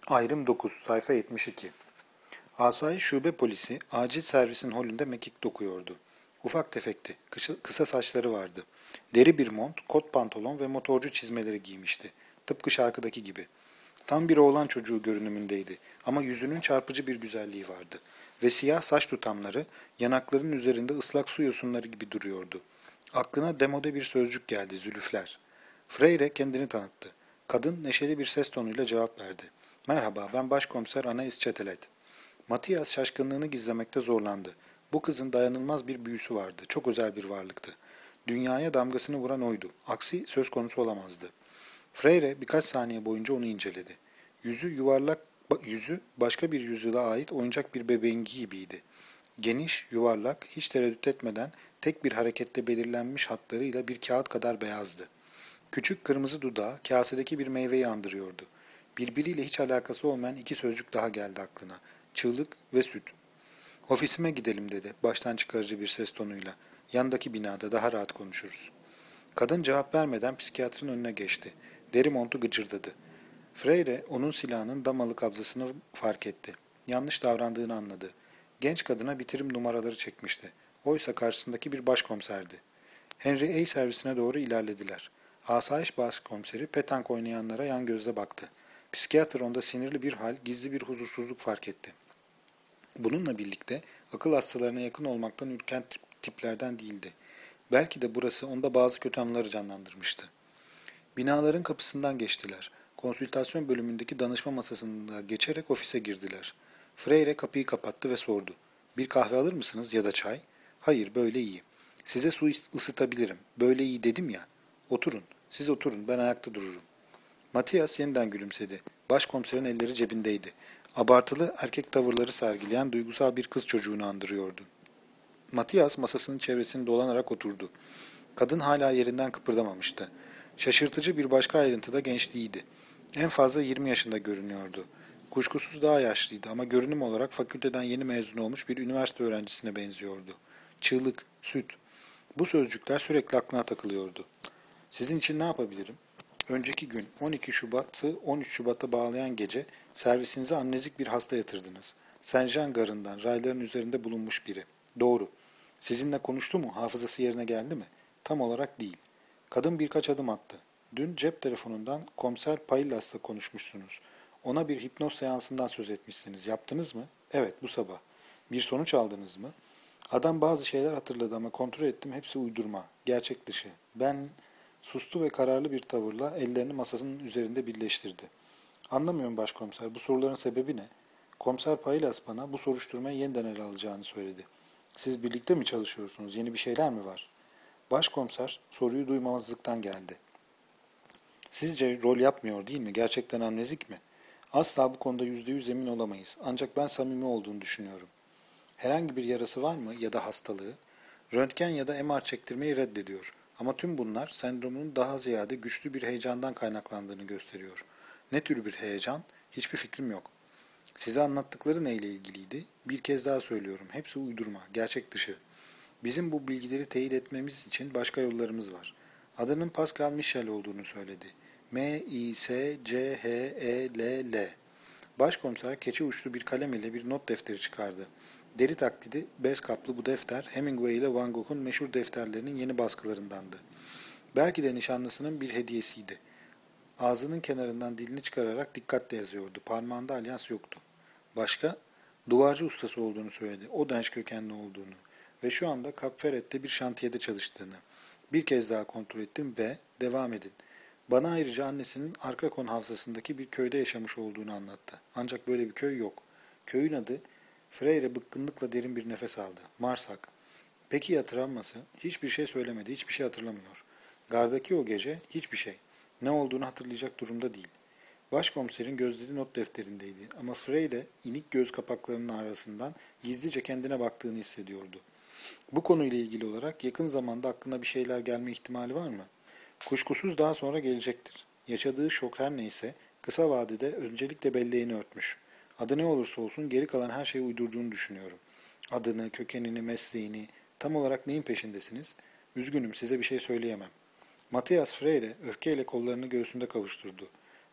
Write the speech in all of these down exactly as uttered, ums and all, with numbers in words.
Ayrım dokuz, sayfa yetmiş iki. Asayiş Şube Polisi acil servisin holünde mekik dokuyordu. Ufak tefekti, kısa, kısa saçları vardı. Deri bir mont, kot pantolon ve motorcu çizmeleri giymişti. Tıpkı şarkıdaki gibi. Tam bir oğlan çocuğu görünümündeydi ama yüzünün çarpıcı bir güzelliği vardı. Ve siyah saç tutamları yanaklarının üzerinde ıslak su yosunları gibi duruyordu. Aklına demode bir sözcük geldi, zülüfler. Freire kendini tanıttı. Kadın neşeli bir ses tonuyla cevap verdi. Merhaba, ben başkomiser Anais Çetelet. Matias şaşkınlığını gizlemekte zorlandı. Bu kızın dayanılmaz bir büyüsü vardı. Çok özel bir varlıktı. Dünyaya damgasını vuran oydu. Aksi söz konusu olamazdı. Freire birkaç saniye boyunca onu inceledi. Yüzü yuvarlak, yüzü başka bir yüzyıla ait oyuncak bir bebeğin gibiydi. Geniş, yuvarlak, hiç tereddüt etmeden tek bir hareketle belirlenmiş hatlarıyla bir kağıt kadar beyazdı. Küçük kırmızı dudağı kasedeki bir meyveyi andırıyordu. Birbiriyle hiç alakası olmayan iki sözcük daha geldi aklına. Çığlık ve süt. Ofisime gidelim dedi, baştan çıkarıcı bir ses tonuyla. Yandaki binada daha rahat konuşuruz. Kadın cevap vermeden psikiyatrın önüne geçti. Deri montu gıcırdadı. Freire onun silahının damalı kabzasını fark etti. Yanlış davrandığını anladı. Genç kadına bitirim numaraları çekmişti. Oysa karşısındaki bir başkomiserdi. Henry A servisine doğru ilerlediler. Asayiş başkomiseri petank oynayanlara yan gözle baktı. Psikiyatr onda sinirli bir hal, gizli bir huzursuzluk fark etti. Bununla birlikte akıl hastalarına yakın olmaktan ürken tiplerden değildi. Belki de burası onda bazı kötü anıları canlandırmıştı. Binaların kapısından geçtiler. Konsültasyon bölümündeki danışma masasında geçerek ofise girdiler. Freire kapıyı kapattı ve sordu. Bir kahve alır mısınız ya da çay? Hayır, böyle iyi. Size su ısıtabilirim. Böyle iyi dedim ya. Oturun. Siz oturun. Ben ayakta dururum. Matias yeniden gülümsedi. Başkomiserin elleri cebindeydi. Abartılı erkek tavırları sergileyen duygusal bir kız çocuğunu andırıyordu. Matias masasının çevresini dolanarak oturdu. Kadın hala yerinden kıpırdamamıştı. Şaşırtıcı bir başka ayrıntı da gençliğiydi. En fazla yirmi yaşında görünüyordu. Kuşkusuz daha yaşlıydı ama görünüm olarak fakülteden yeni mezun olmuş bir üniversite öğrencisine benziyordu. Çığlık, süt. Bu sözcükler sürekli aklına takılıyordu. Sizin için ne yapabilirim? Önceki gün on iki Şubat'ı on üç Şubat'a bağlayan gece servisinize amnezik bir hasta yatırdınız. Saint-Jean garından rayların üzerinde bulunmuş biri. Doğru. Sizinle konuştu mu? Hafızası yerine geldi mi? Tam olarak değil. Kadın birkaç adım attı. Dün cep telefonundan komiser Paillas'la konuşmuşsunuz. Ona bir hipnoz seansından söz etmişsiniz. Yaptınız mı? Evet, bu sabah. Bir sonuç aldınız mı? Adam bazı şeyler hatırladı ama kontrol ettim, hepsi uydurma, gerçek dışı. Ben sustu ve kararlı bir tavırla ellerini masasının üzerinde birleştirdi. Anlamıyorum başkomiser, bu soruların sebebi ne? Komiser Paylas bana bu soruşturmayı yeniden ele alacağını söyledi. Siz birlikte mi çalışıyorsunuz? Yeni bir şeyler mi var? Başkomiser soruyu duymamazlıktan geldi. Sizce rol yapmıyor değil mi? Gerçekten amnezik mi? Asla bu konuda yüzde yüz emin olamayız. Ancak ben samimi olduğunu düşünüyorum. Herhangi bir yarası var mı ya da hastalığı? Röntgen ya da M R çektirmeyi reddediyor. Ama tüm bunlar sendromunun daha ziyade güçlü bir heyecandan kaynaklandığını gösteriyor. Ne tür bir heyecan? Hiçbir fikrim yok. Size anlattıkları neyle ilgiliydi? Bir kez daha söylüyorum. Hepsi uydurma, gerçek dışı. Bizim bu bilgileri teyit etmemiz için başka yollarımız var. Adının Pascal Michel olduğunu söyledi. M I S C H E L L. Başkomiser keçi uçlu bir kalem ile bir not defteri çıkardı. Deri taklidi, bez kaplı bu defter Hemingway ile Van Gogh'un meşhur defterlerinin yeni baskılarındandı. Belki de nişanlısının bir hediyesiydi. Ağzının kenarından dilini çıkararak dikkatle yazıyordu. Parmağında alyans yoktu. Başka? Duvarcı ustası olduğunu söyledi. O Denş kökenli olduğunu. Ve şu anda Kapferet'te bir şantiyede çalıştığını. Bir kez daha kontrol ettim ve devam edin. Bana ayrıca annesinin Arkakon havzasındaki bir köyde yaşamış olduğunu anlattı. Ancak böyle bir köy yok. Köyün adı, Freire bıkkınlıkla derin bir nefes aldı. Marsak. Peki ya travması? Hiçbir şey söylemedi, hiçbir şey hatırlamıyor. Gardaki o gece hiçbir şey. Ne olduğunu hatırlayacak durumda değil. Başkomiserin gözleri not defterindeydi ama Freire inik göz kapaklarının arasından gizlice kendine baktığını hissediyordu. Bu konuyla ilgili olarak yakın zamanda aklına bir şeyler gelme ihtimali var mı? Kuşkusuz daha sonra gelecektir. Yaşadığı şok her neyse kısa vadede öncelikle belleğini örtmüş. Adı ne olursa olsun geri kalan her şeyi uydurduğunu düşünüyorum. Adını, kökenini, mesleğini, tam olarak neyin peşindesiniz? Üzgünüm, size bir şey söyleyemem. Matthias Freire öfkeyle kollarını göğsünde kavuşturdu.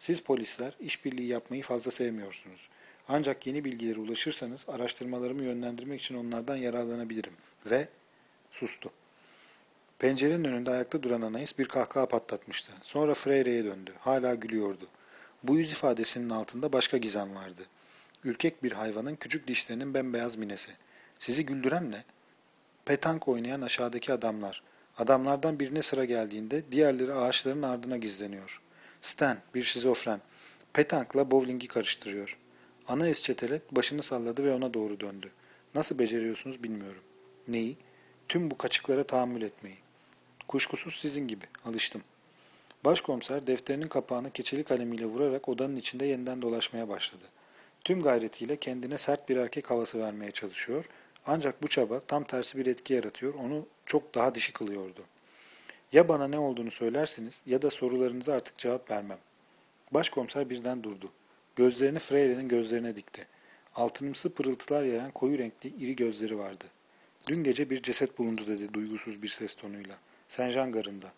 Siz polisler işbirliği yapmayı fazla sevmiyorsunuz. Ancak yeni bilgilere ulaşırsanız araştırmalarımı yönlendirmek için onlardan yararlanabilirim. Ve sustu. Pencerenin önünde ayakta duran Anais bir kahkaha patlatmıştı. Sonra Freire'ye döndü. Hala gülüyordu. Bu yüz ifadesinin altında başka gizem vardı. Ürkek bir hayvanın küçük dişlerinin bembeyaz minesi. Sizi güldüren ne? Petank oynayan aşağıdaki adamlar. Adamlardan birine sıra geldiğinde diğerleri ağaçların ardına gizleniyor. Stan, bir şizofren. Petankla bowlingi karıştırıyor. Anais çetelet başını salladı ve ona doğru döndü. Nasıl beceriyorsunuz bilmiyorum. Neyi? Tüm bu kaçıklara tahammül etmeyi. Kuşkusuz sizin gibi. Alıştım. Başkomiser defterinin kapağını keçeli kalemiyle vurarak odanın içinde yeniden dolaşmaya başladı. Tüm gayretiyle kendine sert bir erkek havası vermeye çalışıyor, ancak bu çaba tam tersi bir etki yaratıyor, onu çok daha dişi kılıyordu. Ya bana ne olduğunu söylersiniz ya da sorularınıza artık cevap vermem. Başkomiser birden durdu. Gözlerini Freire'nin gözlerine dikti. Altınımsı pırıltılar yayan koyu renkli iri gözleri vardı. Dün gece bir ceset bulundu dedi duygusuz bir ses tonuyla. Saint-Jean garında.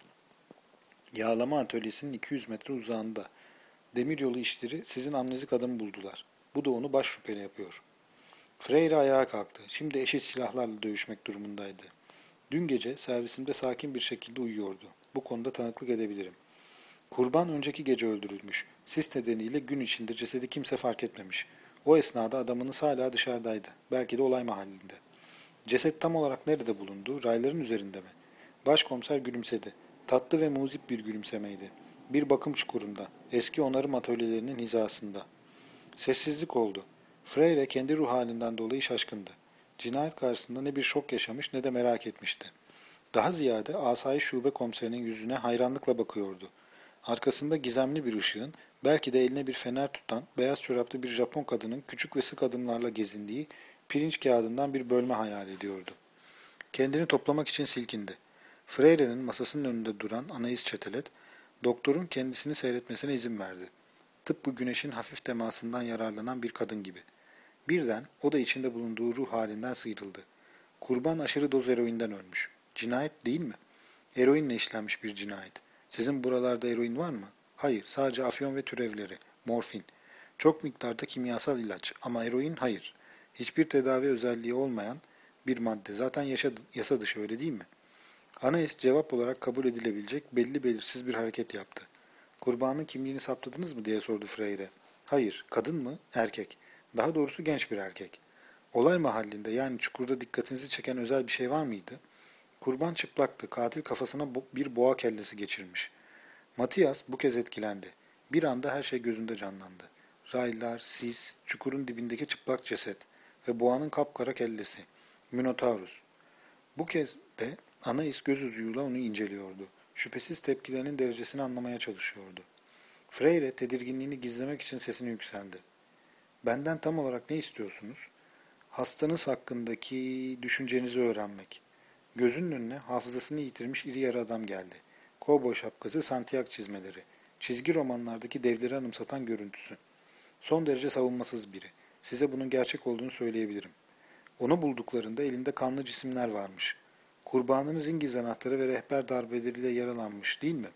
Yağlama atölyesinin iki yüz metre uzağında. Demiryolu işleri sizin amnezik adamı buldular. Bu da onu baş şüpheli yapıyor. Freire ayağa kalktı. Şimdi eşit silahlarla dövüşmek durumundaydı. Dün gece servisimde sakin bir şekilde uyuyordu. Bu konuda tanıklık edebilirim. Kurban önceki gece öldürülmüş. Sis nedeniyle gün içinde cesedi kimse fark etmemiş. O esnada adamınız hala dışarıdaydı. Belki de olay mahallinde. Ceset tam olarak nerede bulundu? Rayların üzerinde mi? Başkomiser gülümsedi. Tatlı ve muzip bir gülümsemeydi. Bir bakım çukurunda, eski onarım atölyelerinin hizasında. Sessizlik oldu. Freire kendi ruh halinden dolayı şaşkındı. Cinayet karşısında ne bir şok yaşamış ne de merak etmişti. Daha ziyade asayiş şube komiserinin yüzüne hayranlıkla bakıyordu. Arkasında gizemli bir ışığın, belki de eline bir fener tutan, beyaz çoraplı bir Japon kadının küçük ve sık adımlarla gezindiği pirinç kağıdından bir bölme hayal ediyordu. Kendini toplamak için silkindi. Freire'nin masasının önünde duran Anais Çetelet, doktorun kendisini seyretmesine izin verdi. Tıpkı güneşin hafif temasından yararlanan bir kadın gibi. Birden o da içinde bulunduğu ruh halinden sıyrıldı. Kurban aşırı doz eroinden ölmüş. Cinayet değil mi? Eroinle işlenmiş bir cinayet. Sizin buralarda eroin var mı? Hayır, sadece afyon ve türevleri, morfin. Çok miktarda kimyasal ilaç ama eroin hayır. Hiçbir tedavi özelliği olmayan bir madde. Zaten yaşa, yasa dışı öyle değil mi? Anais cevap olarak kabul edilebilecek belli belirsiz bir hareket yaptı. Kurbanın kimliğini saptadınız mı diye sordu Freire. Hayır, kadın mı? Erkek. Daha doğrusu genç bir erkek. Olay mahallinde yani çukurda dikkatinizi çeken özel bir şey var mıydı? Kurban çıplaktı. Katil kafasına bir boğa kellesi geçirmiş. Matias bu kez etkilendi. Bir anda her şey gözünde canlandı. Raylar, sis, çukurun dibindeki çıplak ceset ve boğanın kapkara kellesi. Minotaurus. Bu kez de Anais göz ucuyla onu inceliyordu. Şüphesiz tepkilerinin derecesini anlamaya çalışıyordu. Freire tedirginliğini gizlemek için sesini yükseldi. Benden tam olarak ne istiyorsunuz? Hastanız hakkındaki düşüncenizi öğrenmek. Gözünün önüne hafızasını yitirmiş iri yarı adam geldi. Kovboy şapkası, santiyak çizmeleri. Çizgi romanlardaki devleri anımsatan görüntüsü. Son derece savunmasız biri. Size bunun gerçek olduğunu söyleyebilirim. Onu bulduklarında elinde kanlı cisimler varmış. Kurbanınız İngiliz anahtarı ve rehber darbeleriyle yaralanmış değil mi?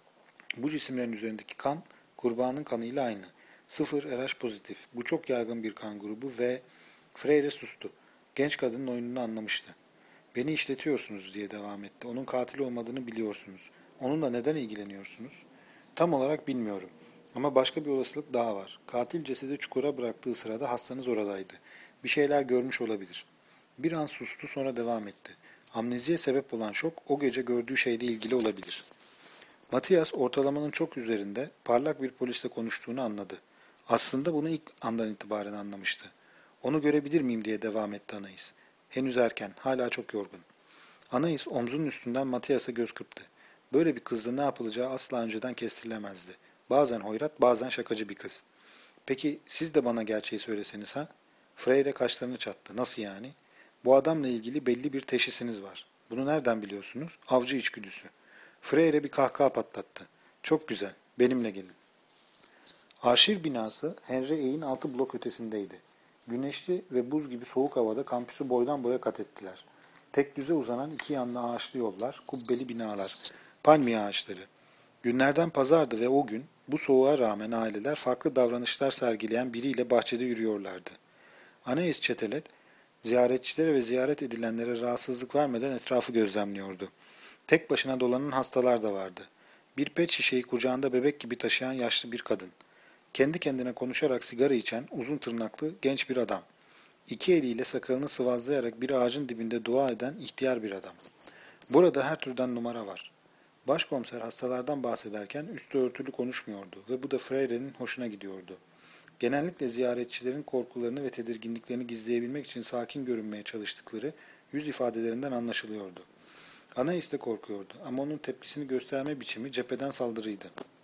Bu cisimlerin üzerindeki kan, kurbanın kanıyla aynı. Sıfır R H pozitif. Bu çok yaygın bir kan grubu ve Freire sustu. Genç kadının oyununu anlamıştı. Beni işletiyorsunuz diye devam etti. Onun katil olmadığını biliyorsunuz. Onunla neden ilgileniyorsunuz? Tam olarak bilmiyorum. Ama başka bir olasılık daha var. Katil cesedi çukura bıraktığı sırada hastanız oradaydı. Bir şeyler görmüş olabilir. Bir an sustu sonra devam etti. Amneziye sebep olan şok o gece gördüğü şeyle ilgili olabilir. Matias ortalamanın çok üzerinde parlak bir polisle konuştuğunu anladı. Aslında bunu ilk andan itibaren anlamıştı. Onu görebilir miyim diye devam etti Anais. Henüz erken, hala çok yorgun. Anais omzunun üstünden Matias'a göz kırptı. Böyle bir kızla ne yapılacağı asla önceden kestirilemezdi. Bazen hoyrat, bazen şakacı bir kız. Peki siz de bana gerçeği söyleseniz ha? Freire kaşlarını çattı. Nasıl yani? Bu adamla ilgili belli bir teşhisiniz var. Bunu nereden biliyorsunuz? Avcı içgüdüsü. Freire bir kahkaha patlattı. Çok güzel, benimle gelin. Arşiv binası Henry Eğin altı blok ötesindeydi. Güneşli ve buz gibi soğuk havada kampüsü boydan boya kat ettiler. Tek düze uzanan iki yanlı ağaçlı yollar, kubbeli binalar, palmiye ağaçları. Günlerden pazardı ve o gün Bu soğuğa rağmen aileler farklı davranışlar sergileyen biriyle bahçede yürüyorlardı. Anais Çetelet, ziyaretçilere ve ziyaret edilenlere rahatsızlık vermeden etrafı gözlemliyordu. Tek başına dolanan hastalar da vardı. Bir pet şişeyi kucağında bebek gibi taşıyan yaşlı bir kadın. Kendi kendine konuşarak sigara içen, uzun tırnaklı, genç bir adam. İki eliyle sakalını sıvazlayarak bir ağacın dibinde dua eden ihtiyar bir adam. Burada her türden numara var. Başkomiser hastalardan bahsederken üstü örtülü konuşmuyordu ve bu da Freire'nin hoşuna gidiyordu. Genellikle ziyaretçilerin korkularını ve tedirginliklerini gizleyebilmek için sakin görünmeye çalıştıkları yüz ifadelerinden anlaşılıyordu. Anais de korkuyordu ama onun tepkisini gösterme biçimi cepheden saldırıydı.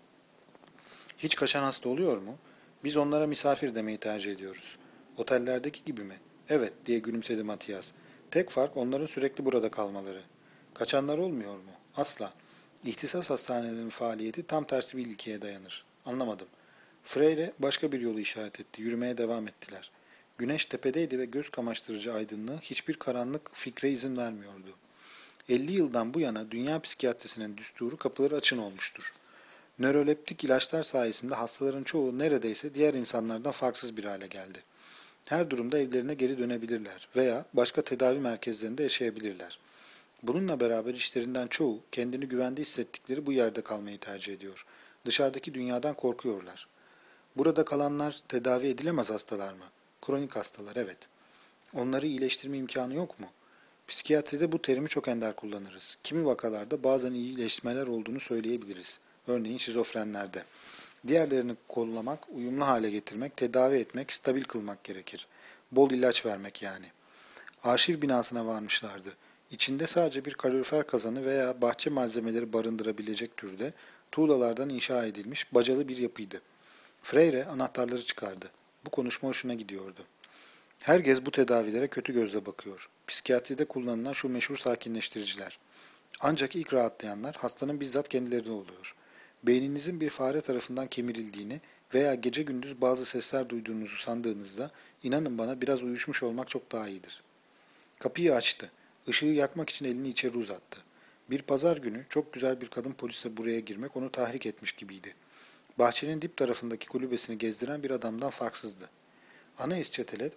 Hiç kaçan hasta oluyor mu? Biz onlara misafir demeyi tercih ediyoruz. Otellerdeki gibi mi? Evet, diye gülümsedi Matias. Tek fark onların sürekli burada kalmaları. Kaçanlar olmuyor mu? Asla. İhtisas hastanelerinin faaliyeti tam tersi bir ilkeye dayanır. Anlamadım. Freire başka bir yolu işaret etti. Yürümeye devam ettiler. Güneş tepedeydi ve göz kamaştırıcı aydınlığı hiçbir karanlık fikre izin vermiyordu. elli yıldan bu yana dünya psikiyatrisinin düsturu kapıları açın olmuştur. Nöroleptik ilaçlar sayesinde hastaların çoğu neredeyse diğer insanlardan farksız bir hale geldi. Her durumda evlerine geri dönebilirler veya başka tedavi merkezlerinde yaşayabilirler. Bununla beraber işlerinden çoğu kendini güvende hissettikleri bu yerde kalmayı tercih ediyor. Dışarıdaki dünyadan korkuyorlar. Burada kalanlar tedavi edilemez hastalar mı? Kronik hastalar, evet. Onları iyileştirme imkanı yok mu? Psikiyatride bu terimi çok ender kullanırız. Kimi vakalarda bazen iyileşmeler olduğunu söyleyebiliriz. Örneğin şizofrenlerde. Diğerlerini kollamak, uyumlu hale getirmek, tedavi etmek, stabil kılmak gerekir. Bol ilaç vermek yani. Arşiv binasına varmışlardı. İçinde sadece bir kalorifer kazanı veya bahçe malzemeleri barındırabilecek türde tuğlalardan inşa edilmiş bacalı bir yapıydı. Freire anahtarları çıkardı. Bu konuşma hoşuna gidiyordu. Herkes bu tedavilere kötü gözle bakıyor. Psikiyatride kullanılan şu meşhur sakinleştiriciler. Ancak ilk rahatlayanlar hastanın bizzat kendileri oluyor. Beyninizin bir fare tarafından kemirildiğini veya gece gündüz bazı sesler duyduğunuzu sandığınızda inanın bana biraz uyuşmuş olmak çok daha iyidir. Kapıyı açtı. Işığı yakmak için elini içeri uzattı. Bir pazar günü çok güzel bir kadın polisle buraya girmek onu tahrik etmiş gibiydi. Bahçenin dip tarafındaki kulübesini gezdiren bir adamdan farksızdı. Anais Çetelet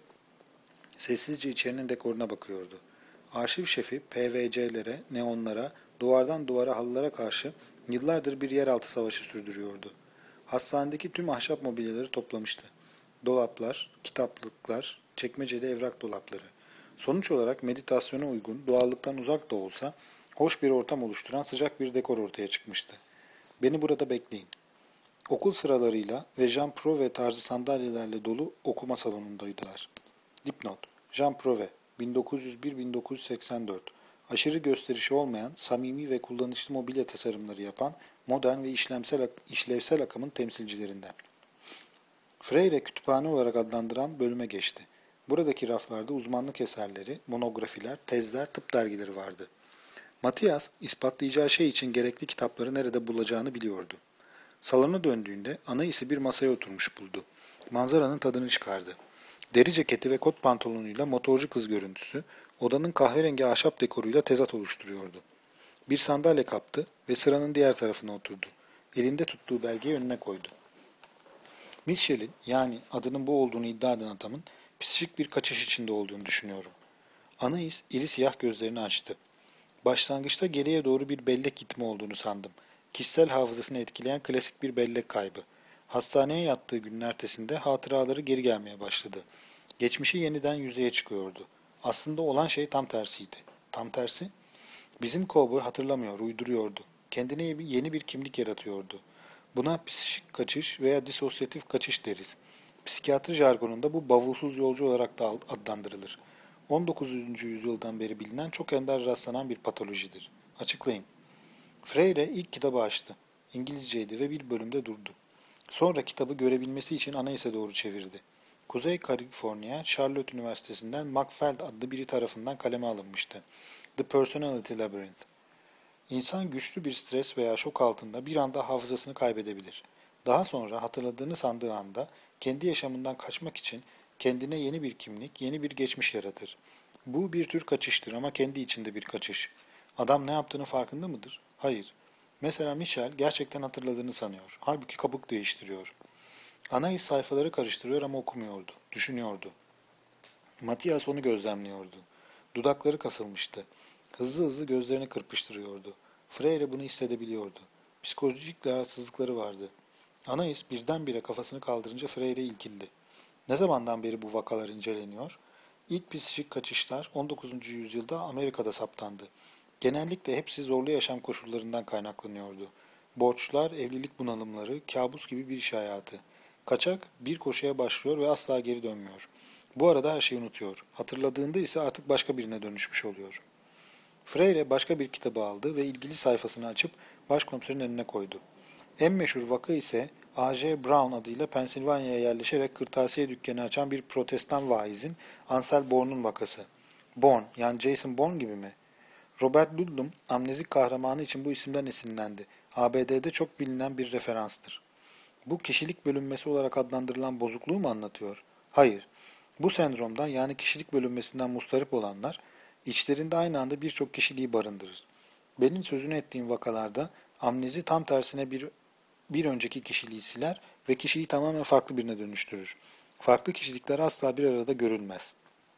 sessizce içerinin dekoruna bakıyordu. Arşiv şefi P V C'lere, neonlara, duvardan duvara halılara karşı yıllardır bir yeraltı savaşı sürdürüyordu. Hastanedeki tüm ahşap mobilyaları toplamıştı. Dolaplar, kitaplıklar, çekmeceli evrak dolapları. Sonuç olarak meditasyona uygun, doğallıktan uzak da olsa hoş bir ortam oluşturan sıcak bir dekor ortaya çıkmıştı. Beni burada bekleyin. Okul sıralarıyla ve Jean Prouvé tarzı sandalyelerle dolu okuma salonundaydılar. Dipnot: Jean Prouvé, bin dokuz yüz bir - bin dokuz yüz seksen dört. Aşırı gösterişi olmayan, samimi ve kullanışlı mobilya tasarımları yapan modern ve işlemsel, işlevsel akımın temsilcilerinden. Freire kütüphane olarak adlandıran bölüme geçti. Buradaki raflarda uzmanlık eserleri, monografiler, tezler, tıp dergileri vardı. Matias, ispatlayacağı şey için gerekli kitapları nerede bulacağını biliyordu. Salona döndüğünde Anais'i bir masaya oturmuş buldu. Manzaranın tadını çıkardı. Deri ceketi ve kot pantolonuyla motorcu kız görüntüsü, odanın kahverengi ahşap dekoruyla tezat oluşturuyordu. Bir sandalye kaptı ve sıranın diğer tarafına oturdu. Elinde tuttuğu belgeyi önüne koydu. Mitchell'in, yani adının bu olduğunu iddia eden adamın, psikik bir kaçış içinde olduğunu düşünüyorum. Anais, iri siyah gözlerini açtı. Başlangıçta geriye doğru bir bellek gitme olduğunu sandım. Kişisel hafızasını etkileyen klasik bir bellek kaybı. Hastaneye yattığı günün ertesinde hatıraları geri gelmeye başladı. Geçmişi yeniden yüzeye çıkıyordu. Aslında olan şey tam tersiydi. Tam tersi? Bizim kovboy hatırlamıyor, uyduruyordu. Kendine yeni bir kimlik yaratıyordu. Buna psikik kaçış veya disosyatif kaçış deriz. Psikiyatri jargonunda bu bavulsuz yolcu olarak da adlandırılır. on dokuzuncu yüzyıldan beri bilinen çok ender rastlanan bir patolojidir. Açıklayın. Freire ilk kitabı açtı. İngilizceydi ve bir bölümde durdu. Sonra kitabı görebilmesi için Anais'e doğru çevirdi. Kuzey Kaliforniya, Charlotte Üniversitesi'nden McFeld adlı biri tarafından kaleme alınmıştı. The Personality Labyrinth. İnsan güçlü bir stres veya şok altında bir anda hafızasını kaybedebilir. Daha sonra hatırladığını sandığı anda kendi yaşamından kaçmak için kendine yeni bir kimlik, yeni bir geçmiş yaratır. Bu bir tür kaçıştır ama kendi içinde bir kaçış. Adam ne yaptığının farkında mıdır? Hayır. Mesela Michel gerçekten hatırladığını sanıyor. Halbuki kabuk değiştiriyor. Anais sayfaları karıştırıyor ama okumuyordu. Düşünüyordu. Matias onu gözlemliyordu. Dudakları kasılmıştı. Hızlı hızlı gözlerini kırpıştırıyordu. Freire bunu hissedebiliyordu. Psikolojik rahatsızlıkları vardı. Anais birdenbire kafasını kaldırınca Freire ilkildi. Ne zamandan beri bu vakalar inceleniyor? İlk psikik kaçışlar on dokuzuncu yüzyılda Amerika'da saptandı. Genellikle hepsi zorlu yaşam koşullarından kaynaklanıyordu. Borçlar, evlilik bunalımları, kabus gibi bir iş hayatı. Kaçak bir koşuya başlıyor ve asla geri dönmüyor. Bu arada her şeyi unutuyor. Hatırladığında ise artık başka birine dönüşmüş oluyor. Freire başka bir kitabı aldı ve ilgili sayfasını açıp başkomiserin önüne koydu. En meşhur vaka ise A J Brown adıyla Pensilvanya'ya yerleşerek kırtasiye dükkanı açan bir protestan vaizin Ansel Bourne'un vakası. Bourne, yani Jason Bourne gibi mi? Robert Ludlum, amnezik kahramanı için bu isimden esinlendi. A B D'de çok bilinen bir referanstır. Bu kişilik bölünmesi olarak adlandırılan bozukluğu mu anlatıyor? Hayır. Bu sendromdan, yani kişilik bölünmesinden mustarip olanlar, içlerinde aynı anda birçok kişiliği barındırır. Benim sözünü ettiğim vakalarda amnezi tam tersine bir, bir önceki kişiliği siler ve kişiyi tamamen farklı birine dönüştürür. Farklı kişilikler asla bir arada görülmez.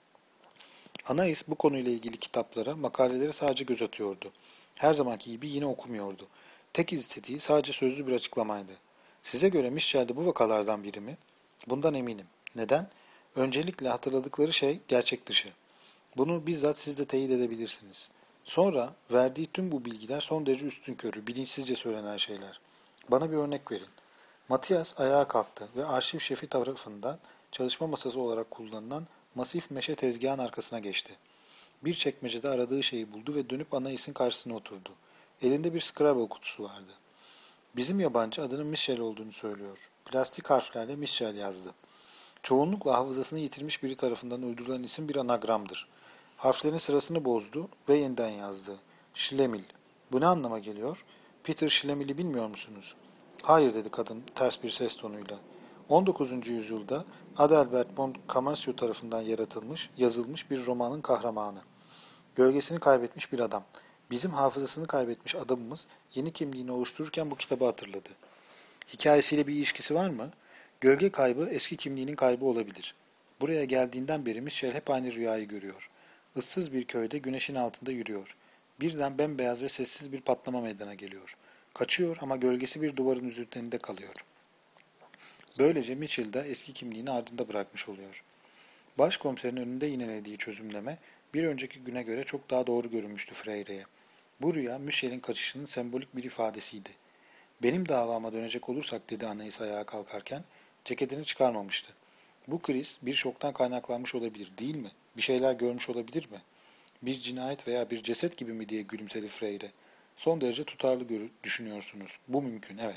Anais bu konuyla ilgili kitaplara, makalelere sadece göz atıyordu. Her zamanki gibi yine okumuyordu. Tek istediği sadece sözlü bir açıklamaydı. Size göre Michel de bu vakalardan biri mi? Bundan eminim. Neden? Öncelikle hatırladıkları şey gerçek dışı. Bunu bizzat siz de teyit edebilirsiniz. Sonra verdiği tüm bu bilgiler son derece üstünkörü, bilinçsizce söylenen şeyler. Bana bir örnek verin. Matias ayağa kalktı ve arşiv şefi tarafından çalışma masası olarak kullanılan masif meşe tezgahın arkasına geçti. Bir çekmecede aradığı şeyi buldu ve dönüp Anais'in karşısına oturdu. Elinde bir Scrabble kutusu vardı. Bizim yabancı adının Michel olduğunu söylüyor. Plastik harflerle Michel yazdı. Çoğunlukla hafızasını yitirmiş biri tarafından uydurulan isim bir anagramdır. Harflerin sırasını bozdu ve yeniden yazdı. Schlemil. Bu ne anlama geliyor? Peter Schlemil'i bilmiyor musunuz? Hayır, dedi kadın ters bir ses tonuyla. on dokuzuncu yüzyılda Adalbert von Camasio tarafından yaratılmış, yazılmış bir romanın kahramanı. Gölgesini kaybetmiş bir adam. Bizim hafızasını kaybetmiş adamımız yeni kimliğini oluştururken bu kitabı hatırladı. Hikayesiyle bir ilişkisi var mı? Gölge kaybı eski kimliğinin kaybı olabilir. Buraya geldiğinden beri Michel hep aynı rüyayı görüyor. Issız bir köyde güneşin altında yürüyor. Birden bembeyaz ve sessiz bir patlama meydana geliyor. Kaçıyor ama gölgesi bir duvarın üzerinde kalıyor. Böylece Mitchell de eski kimliğini ardında bırakmış oluyor. Başkomiserin önünde yinelediği çözümleme bir önceki güne göre çok daha doğru görünmüştü Freire'ye. Bu rüya Mitchell'in kaçışının sembolik bir ifadesiydi. Benim davama dönecek olursak, dedi Anais ayağa kalkarken, ceketini çıkarmamıştı. Bu kriz bir şoktan kaynaklanmış olabilir, değil mi? Bir şeyler görmüş olabilir mi? Bir cinayet veya bir ceset gibi mi, diye gülümsedi Freire. Son derece tutarlı düşünüyorsunuz. Bu mümkün, evet.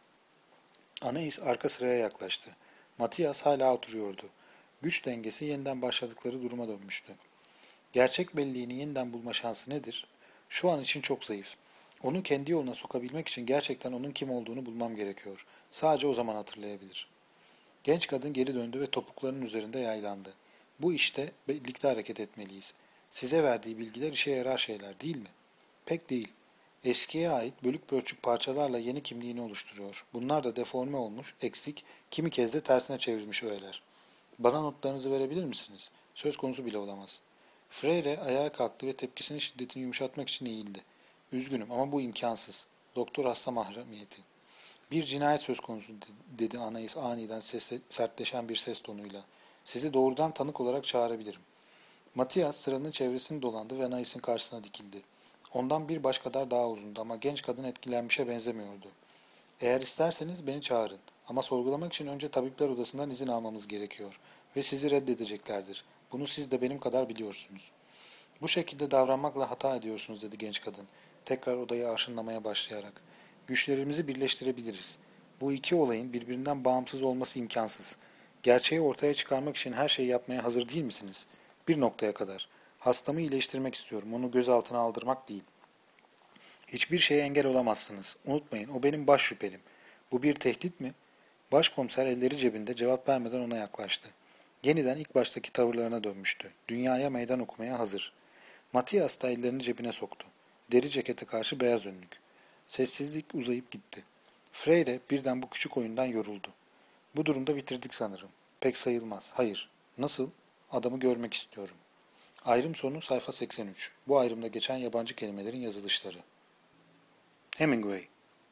Anais arka sıraya yaklaştı. Matias hala oturuyordu. Güç dengesi yeniden başladıkları duruma dönmüştü. Gerçek belliğini yeniden bulma şansı nedir? Şu an için çok zayıf. Onu kendi yoluna sokabilmek için gerçekten onun kim olduğunu bulmam gerekiyor. Sadece o zaman hatırlayabilir. Genç kadın geri döndü ve topuklarının üzerinde yaylandı. Bu işte birlikte hareket etmeliyiz. Size verdiği bilgiler işe yarar şeyler, değil mi? Pek değil. Eskiye ait bölük pörçük parçalarla yeni kimliğini oluşturuyor. Bunlar da deforme olmuş, eksik, kimi kez de tersine çevrilmiş öğeler. Bana notlarınızı verebilir misiniz? Söz konusu bile olamaz. Freire ayağa kalktı ve tepkisinin şiddetini yumuşatmak için eğildi. Üzgünüm ama bu imkansız. Doktor hasta mahremiyeti. Bir cinayet söz konusu, dedi Anais aniden sesle, sertleşen bir ses tonuyla. Sizi doğrudan tanık olarak çağırabilirim. Matias sıranın çevresini dolandı ve Anais'in karşısına dikildi. Ondan bir baş kadar daha uzundu ama genç kadın etkilenmişe benzemiyordu. Eğer isterseniz beni çağırın. Ama sorgulamak için önce tabipler odasından izin almamız gerekiyor. Ve sizi reddedeceklerdir. Bunu siz de benim kadar biliyorsunuz. Bu şekilde davranmakla hata ediyorsunuz, dedi genç kadın. Tekrar odayı arşınlamaya başlayarak. Güçlerimizi birleştirebiliriz. Bu iki olayın birbirinden bağımsız olması imkansız. Gerçeği ortaya çıkarmak için her şeyi yapmaya hazır değil misiniz? Bir noktaya kadar. Hastamı iyileştirmek istiyorum. Onu gözaltına aldırmak değil. Hiçbir şeye engel olamazsınız. Unutmayın, o benim baş şüphelim. Bu bir tehdit mi? Başkomiser elleri cebinde cevap vermeden ona yaklaştı. Yeniden ilk baştaki tavırlarına dönmüştü. Dünyaya meydan okumaya hazır. Matias da ellerini cebine soktu. Deri cekete karşı beyaz önlük. Sessizlik uzayıp gitti. Freire birden bu küçük oyundan yoruldu. Bu durumda bitirdik sanırım. Pek sayılmaz. Hayır. Nasıl? Adamı görmek istiyorum. Ayrım sonu sayfa seksen üç. Bu ayrımda geçen yabancı kelimelerin yazılışları. Hemingway.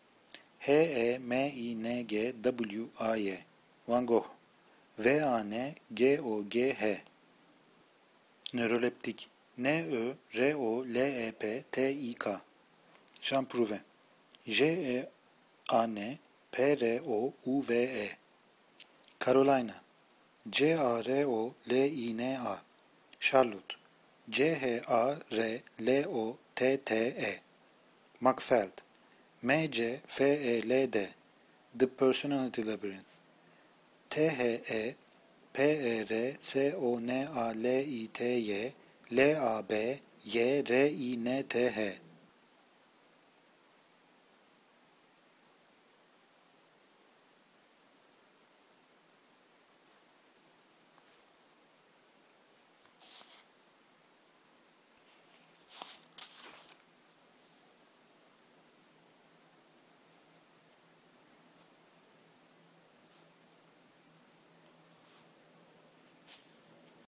H-E-M-I-N-G-W-A-Y. Van Gogh. V-A-N-G-O-G-H. Nöroleptik. N-Ö-R-O-L-E-P-T-İ-K. Jean Prouvé. J-E-A-N-P-R-O-U-V-E. Carolina. C-A-R-O-L-I-N-A. Charlotte. C-H-A-R-L-O-T-T-E. McFeld. M-C-F-E-L-D. The Personality Labyrinth. T-H-E-P-E-R-S-O-N-A-L-I-T-Y. L-A-B-Y-R-I-N-T-H.